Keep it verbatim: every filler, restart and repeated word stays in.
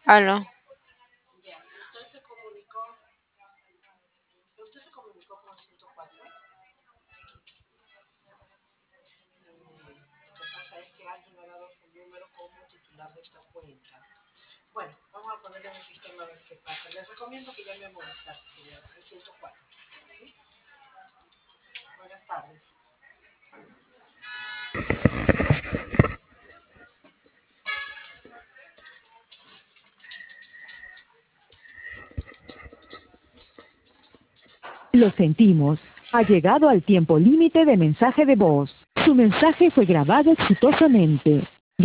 Aló. Ya, y usted se comunicó, usted se comunicó con el ciento cuatro. Mm, Lo que pasa es que alguien ha dado su número como titular de esta cuenta. Bueno, vamos a ponerlo en el sistema a ver qué pasa. Les recomiendo que llame a Movistar, señora, al ciento cuatro. ¿Sí? Buenas tardes. Lo sentimos. Ha llegado al tiempo límite de mensaje de voz. Su mensaje fue grabado exitosamente.